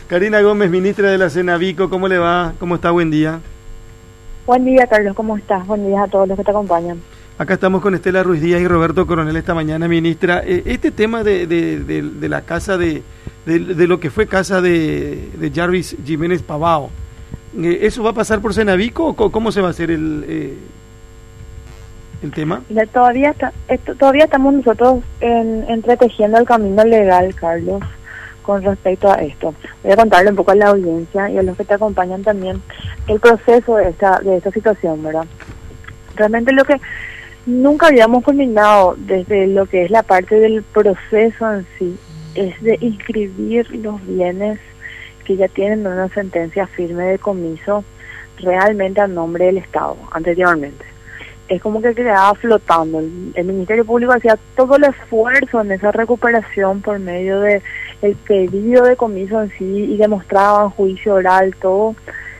Karina Gómez, ministra de la Cenavico, ¿cómo le va? ¿Cómo está? Buen día. Buen día, Carlos, ¿cómo estás? Buen día a todos los que te acompañan. Acá estamos con Estela Ruiz Díaz y Roberto Coronel esta mañana, ministra. Este tema de la casa de lo que fue casa de Jarvis Jiménez Pavao, ¿eso va a pasar por Cenavico o cómo se va a hacer el tema? Mira, todavía estamos nosotros entretejiendo el camino legal, Carlos, con respecto a esto. Voy a contarle un poco a la audiencia y a los que te acompañan también el proceso de esta situación, ¿verdad? Realmente lo que nunca habíamos culminado desde lo que es la parte del proceso en sí es de inscribir los bienes que ya tienen una sentencia firme de comiso realmente a nombre del Estado anteriormente. Es como que quedaba flotando. El Ministerio Público hacía todo el esfuerzo en esa recuperación por medio de el pedido de comiso en sí y demostraban juicio oral, todo,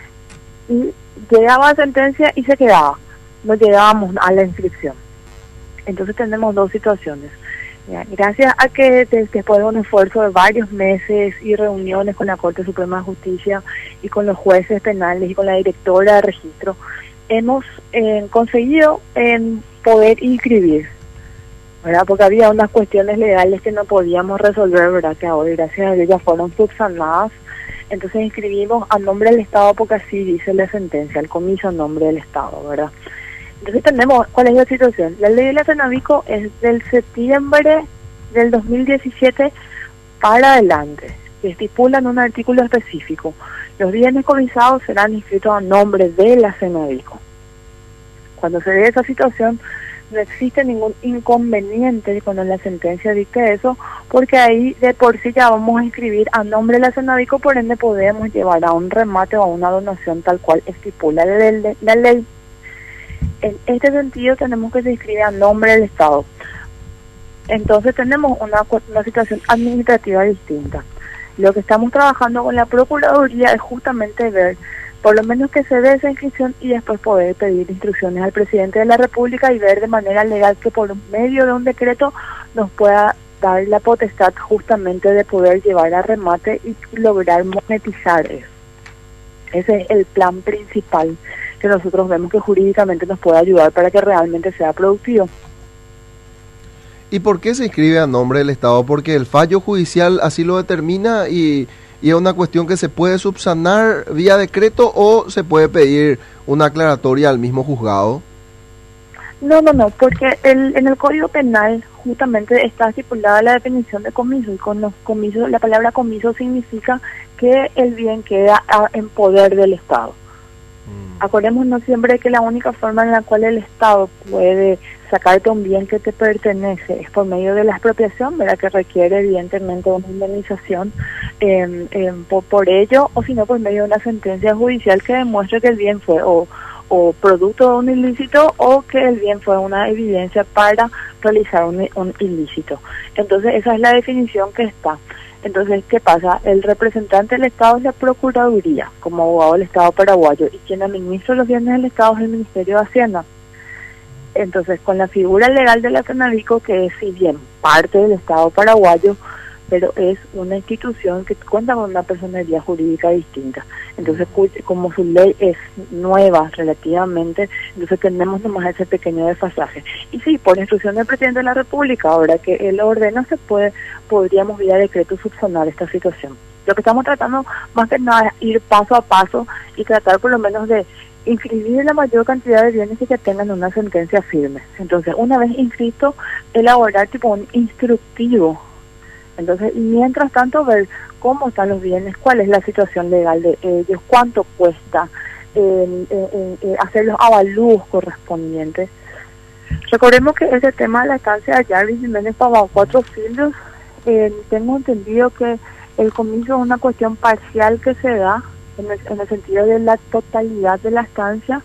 y llegaba a sentencia y se quedaba, no llegábamos a la inscripción. Entonces tenemos dos situaciones. Gracias a que después de un esfuerzo de varios meses y reuniones con la Corte Suprema de Justicia y con los jueces penales y con la directora de registro, hemos conseguido poder inscribir, ¿verdad? Porque había unas cuestiones legales que no podíamos resolver, ¿verdad? Que ahora, gracias a Dios, ya fueron subsanadas. Entonces inscribimos a nombre del Estado porque así dice la sentencia, el comiso a nombre del Estado, ¿verdad? Entonces tenemos, ¿cuál es la situación? La ley de la Cenavico es del septiembre del 2017 para adelante, que estipula en un artículo específico: los bienes comisados serán inscritos a nombre de la Cenavico. Cuando se ve esa situación, no existe ningún inconveniente cuando la sentencia dicte eso, porque ahí de por sí ya vamos a inscribir a nombre de la Cenavico, por ende podemos llevar a un remate o a una donación tal cual estipula la ley. En este sentido tenemos que se inscribe a nombre del Estado. Entonces tenemos una situación administrativa distinta. Lo que estamos trabajando con la Procuraduría es justamente ver, por lo menos que se dé esa inscripción y después poder pedir instrucciones al Presidente de la República y ver de manera legal que por medio de un decreto nos pueda dar la potestad justamente de poder llevar a remate y lograr monetizar eso. Ese es el plan principal que nosotros vemos que jurídicamente nos puede ayudar para que realmente sea productivo. ¿Y por qué se inscribe a nombre del Estado? Porque el fallo judicial así lo determina y es una cuestión que se puede subsanar vía decreto o se puede pedir una aclaratoria al mismo juzgado. No, porque en el Código Penal justamente está estipulada la definición de comiso, y con los comisos, la palabra comiso significa que el bien queda en poder del Estado. Acordémonos siempre que la única forma en la cual el Estado puede sacarte un bien que te pertenece es por medio de la expropiación, ¿verdad? Que requiere evidentemente una indemnización por ello, o si no por medio de una sentencia judicial que demuestre que el bien fue o producto de un ilícito o que el bien fue una evidencia para realizar un ilícito. Entonces esa es la definición que está. Entonces, ¿qué pasa? El representante del Estado es la Procuraduría, como abogado del Estado paraguayo, y quien administra los bienes del Estado es el Ministerio de Hacienda. Entonces, con la figura legal de la Cenavico, que es, si bien parte del Estado paraguayo, pero es una institución que cuenta con una personalidad jurídica distinta. Entonces, como su ley es nueva relativamente, entonces tenemos nomás ese pequeño desfasaje. Y sí, por instrucción del Presidente de la República, ahora que él ordena, podríamos vía decreto subsanar esta situación. Lo que estamos tratando más que nada es ir paso a paso y tratar por lo menos de inscribir la mayor cantidad de bienes que tengan una sentencia firme. Entonces, una vez inscrito, elaborar tipo un instructivo. Entonces, y mientras tanto, ver cómo están los bienes, cuál es la situación legal de ellos, cuánto cuesta, hacer los avalúos correspondientes. Recordemos que ese tema de la estancia de Jarvis Jiménez Pavao, 4 Filhos, tengo entendido que el comiso es una cuestión parcial que se da en el sentido de la totalidad de la estancia.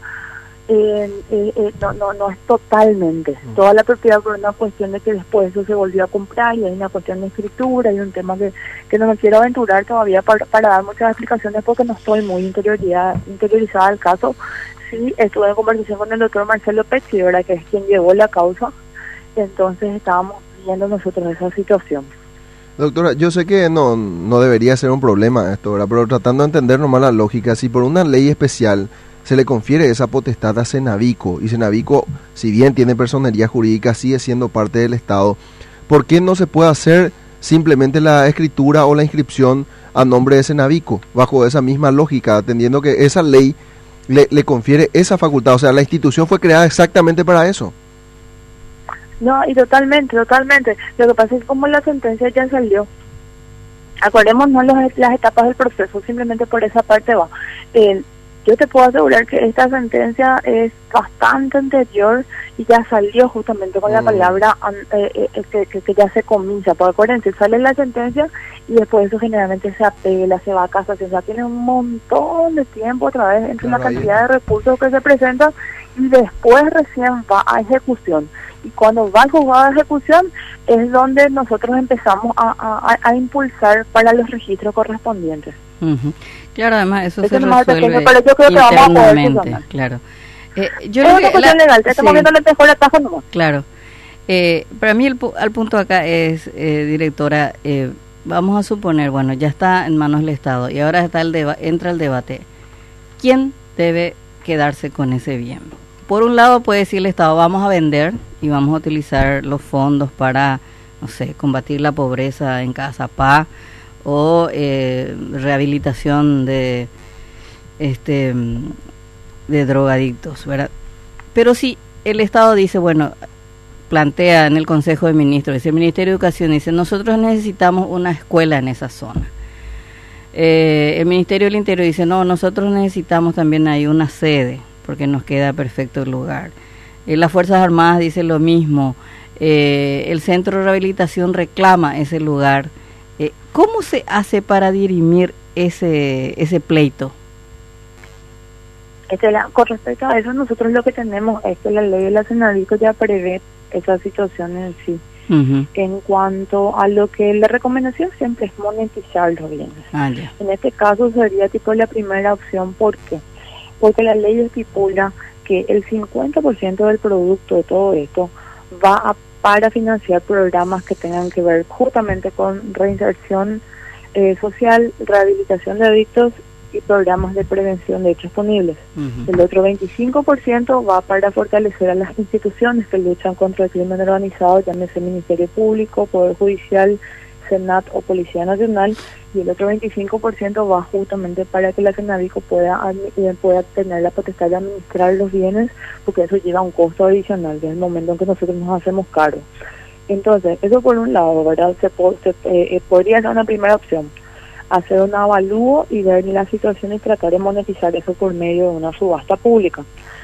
No es totalmente toda la propiedad, por una cuestión de que después eso se volvió a comprar y hay una cuestión de escritura y un tema que no me quiero aventurar todavía para dar muchas explicaciones porque no estoy muy interiorizada al caso. Sí, estuve en conversación con el doctor Marcelo Pecci, ¿verdad? Que es quien llevó la causa, entonces estábamos viendo nosotros esa situación. Doctora, yo sé que no debería ser un problema esto, ¿verdad? Pero tratando de entender nomás la lógica, si por una ley especial se le confiere esa potestad a Cenavico, y Cenavico, si bien tiene personería jurídica, sigue siendo parte del Estado, ¿por qué no se puede hacer simplemente la escritura o la inscripción a nombre de Cenavico, bajo esa misma lógica, atendiendo que esa ley le confiere esa facultad? O sea, la institución fue creada exactamente para eso. No, y totalmente. Lo que pasa es que como la sentencia ya salió, acordémonos las etapas del proceso, simplemente por esa parte va. Yo te puedo asegurar que esta sentencia es bastante anterior y ya salió justamente con la palabra que ya se comienza. Porque acuérdense, sale la sentencia y después eso generalmente se apela, se va a casación. O sea, tiene un montón de tiempo otra vez entre la cantidad de recursos que se presentan y después recién va a ejecución. Y cuando va al juzgado de ejecución es donde nosotros empezamos a impulsar para los registros correspondientes. Claro, además eso se resuelve pequeño, pero yo creo que vamos a poder internamente, claro. Yo es una cuestión legal, estamos viendo el mejor atajo nomás. Claro. Para mí el punto acá es, directora, vamos a suponer, bueno, ya está en manos del Estado y ahora está entra el debate. ¿Quién debe quedarse con ese bien? Por un lado puede decir el Estado, vamos a vender y vamos a utilizar los fondos para, no sé, combatir la pobreza en Cazapá o rehabilitación de drogadictos, ¿verdad? Pero si el Estado dice, bueno, plantea en el Consejo de Ministros, dice el Ministerio de Educación, dice, nosotros necesitamos una escuela en esa zona. El Ministerio del Interior dice, no, nosotros necesitamos también ahí una sede, porque nos queda perfecto el lugar. Las Fuerzas Armadas dicen lo mismo, el Centro de Rehabilitación reclama ese lugar. ¿Cómo se hace para dirimir ese pleito? Con respecto a eso, nosotros lo que tenemos es que la ley de la Cenavico ya prevé esa situación en sí. En cuanto a lo que la recomendación siempre es monetizar los bienes. En este caso sería tipo la primera opción. ¿Por qué? Porque la ley estipula que el 50% del producto de todo esto va para financiar programas que tengan que ver justamente con reinserción social, rehabilitación de adictos y programas de prevención de hechos punibles. El otro 25% va para fortalecer a las instituciones que luchan contra el crimen organizado, llámese Ministerio Público, Poder Judicial, Senat o Policía Nacional, y el otro 25% va justamente para que la Cenavico pueda tener la potestad de administrar los bienes, porque eso lleva a un costo adicional desde el momento en que nosotros nos hacemos cargo. Entonces, eso por un lado, ¿verdad? Podría ser una primera opción, hacer un avalúo y ver la situación y tratar de monetizar eso por medio de una subasta pública.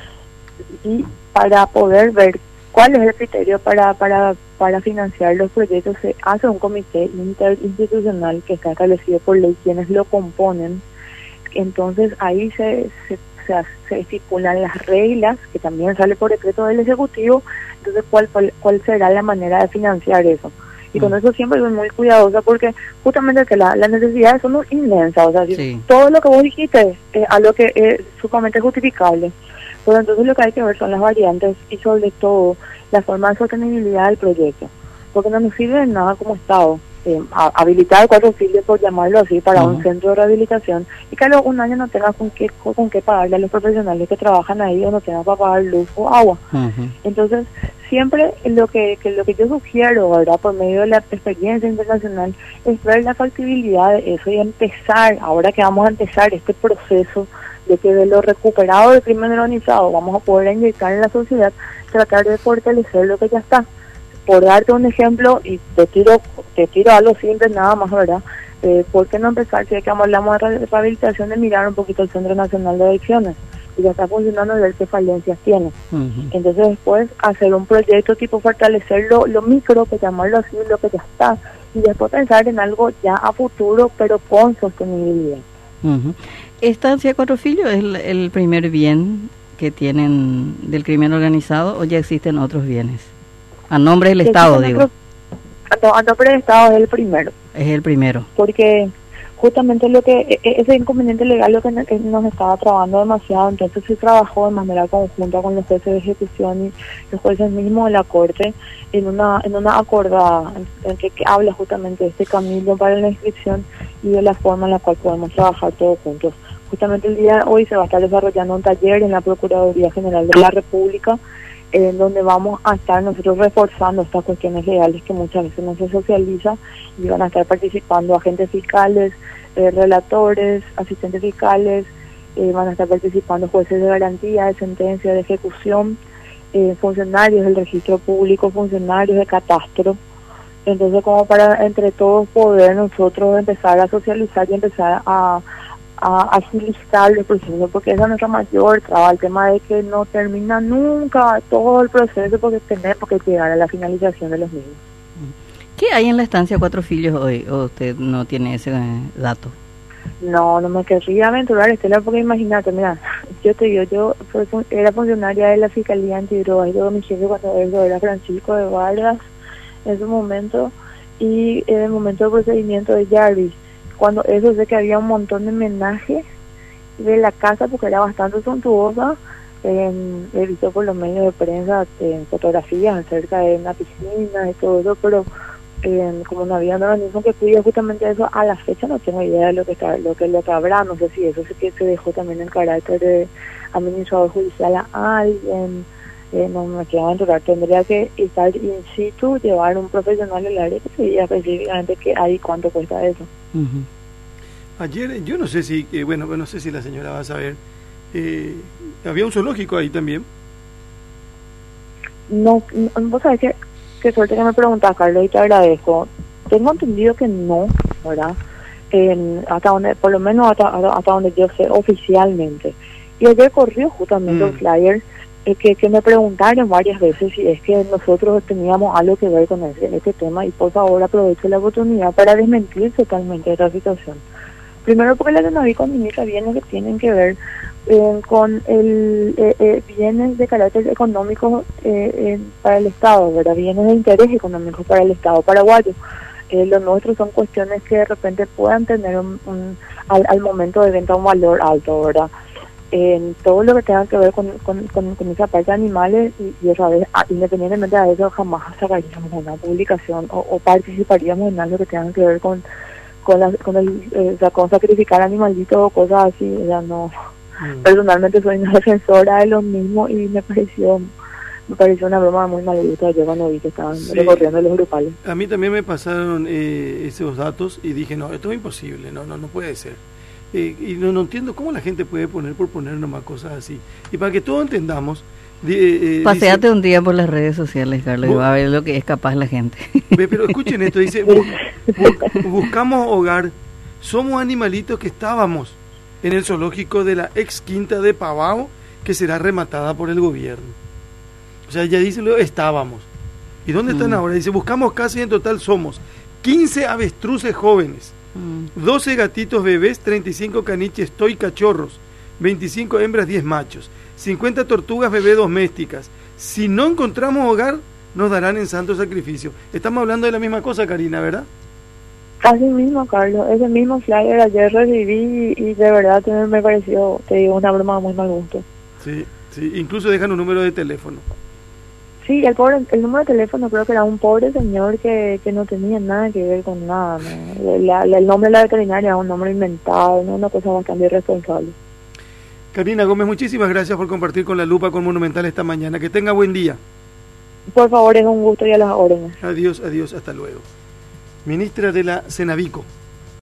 Y para poder ver cuál es el criterio para financiar los proyectos, se hace un comité interinstitucional que está establecido por ley quienes lo componen. Entonces ahí se estipulan las reglas, que también sale por decreto del Ejecutivo. Entonces cuál será la manera de financiar eso. Y con eso siempre soy muy cuidadosa, porque justamente que las necesidades son inmensas. O sea, sí, todo lo que vos dijiste es algo que es sumamente justificable. Pero entonces lo que hay que ver son las variantes y sobre todo la forma de sostenibilidad del proyecto. Porque no nos sirve de nada como Estado habilitar 4 filios, por llamarlo así, para un centro de rehabilitación, y que a un año no tengas con qué pagarle a los profesionales que trabajan ahí, o no tengas para pagar luz o agua. Entonces, siempre lo que yo sugiero, ¿verdad?, por medio de la experiencia internacional, es ver la factibilidad de eso y empezar, ahora que vamos a empezar este proceso de que de lo recuperado del crimen organizado vamos a poder inyectar en la sociedad, tratar de fortalecer lo que ya está. Por darte un ejemplo, y te tiro algo simple nada más, ¿verdad? ¿Por qué no empezar, si es que hablamos de rehabilitación, de mirar un poquito el Centro Nacional de Adicciones? Y ya está funcionando, y ver qué falencias tiene. Entonces después hacer un proyecto tipo fortalecer lo micro, que llamarlo así, lo que ya está, y después pensar en algo ya a futuro, pero con sostenibilidad. ¿Estancia Cuatro Filhos es el primer bien que tienen del crimen organizado, o ya existen otros bienes? A nombre del Estado, digo. A nombre del Estado es el primero. Es el primero. Porque justamente ese inconveniente legal lo que nos estaba trabando demasiado, entonces se trabajó de manera conjunta con los jueces de ejecución y los jueces mínimos de la Corte en una acordada en que habla justamente de este camino para la inscripción y de la forma en la cual podemos trabajar todos juntos. Justamente el día de hoy se va a estar desarrollando un taller en la Procuraduría General de la República, en donde vamos a estar nosotros reforzando estas cuestiones legales que muchas veces no se socializa, y van a estar participando agentes fiscales, relatores, asistentes fiscales, van a estar participando jueces de garantía, de sentencia, de ejecución, funcionarios del registro público, funcionarios de catastro. Entonces, como para entre todos poder nosotros empezar a socializar y empezar a agilizar el proceso, porque esa es nuestra mayor traba, el tema de que no termina nunca todo el proceso porque tenemos que llegar a la finalización de los mismos. ¿Qué hay en la estancia Cuatro Filhos hoy? ¿O usted no tiene ese dato? No me querría aventurar, Estela, porque imagínate, mira, yo te digo, era funcionaria de la Fiscalía Antidrogas, y mi jefe cuando era Francisco de Vargas en su momento, y en el momento del procedimiento de Jarvis, cuando eso sé que había un montón de homenaje de la casa porque era bastante suntuosa. He visto por los medios de prensa fotografías acerca de una piscina y todo eso, pero como no había un organismo que cuide justamente eso, a la fecha no tengo idea de lo que habrá. No sé si eso se dejó también el carácter de administrador judicial a alguien. No me quiero aventurar, tendría que estar in situ, llevar un profesional del área que se diga específicamente qué hay y cuánto cuesta eso. Ayer, yo no sé si, no sé si la señora va a saber, había un zoológico ahí también. No, vos sabés qué suerte que me preguntás, Carlos, y te agradezco. Tengo entendido que no, ¿verdad? Hasta donde, por lo menos hasta donde yo sé oficialmente. Y ayer corrió justamente un flyer que me preguntaron varias veces si es que nosotros teníamos algo que ver con este tema, y por favor aprovecho la oportunidad para desmentir totalmente esta situación. Primero, porque la Cenavico administra bienes que tienen que ver con bienes de carácter económico para el Estado, ¿verdad? Bienes de interés económico para el Estado paraguayo. Los nuestros son cuestiones que de repente puedan tener al momento de venta un valor alto, ¿verdad? Todo lo que tenga que ver con esa parte de animales, y otra vez, independientemente de eso, jamás sacaríamos una publicación o participaríamos en algo que tenga que ver con sacrificar animalitos o cosas así. Ya no. Personalmente soy una defensora de lo mismo, y me pareció una broma muy maldita yo cuando vi que estaban recorriendo los grupales. A mí también me pasaron esos datos y dije, no, esto es imposible, no puede ser. Y no entiendo cómo la gente puede poner nomás cosas así. Y para que todos entendamos... Paseate un día por las redes sociales, Carlos, y va a ver lo que es capaz la gente. Pero escuchen esto, dice, buscamos hogar, somos animalitos que estábamos en el zoológico de la ex quinta de Pavao, que será rematada por el gobierno. O sea, ya dice, estábamos. ¿Y dónde están ahora? Dice, buscamos casa y en total somos 15 avestruces jóvenes, 12 gatitos bebés, 35 caniches toy cachorros, 25 hembras, 10 machos, 50 tortugas bebé domésticas. Si no encontramos hogar, nos darán en santo sacrificio. Estamos hablando de la misma cosa, Karina, ¿verdad? Así mismo, Carlos. Ese mismo flyer ayer recibí y de verdad me pareció, te digo, una broma muy mal gusto. Sí, incluso dejan un número de teléfono. Sí, el número de teléfono creo que era un pobre señor que no tenía nada que ver con nada, ¿no? El nombre de la veterinaria era un nombre inventado, ¿no? Una cosa bastante irresponsable. Karina Gómez, muchísimas gracias por compartir con La Lupa, con Monumental esta mañana. Que tenga buen día. Por favor, es un gusto y a las órdenes. Adiós, hasta luego. Ministra de la Cenavico.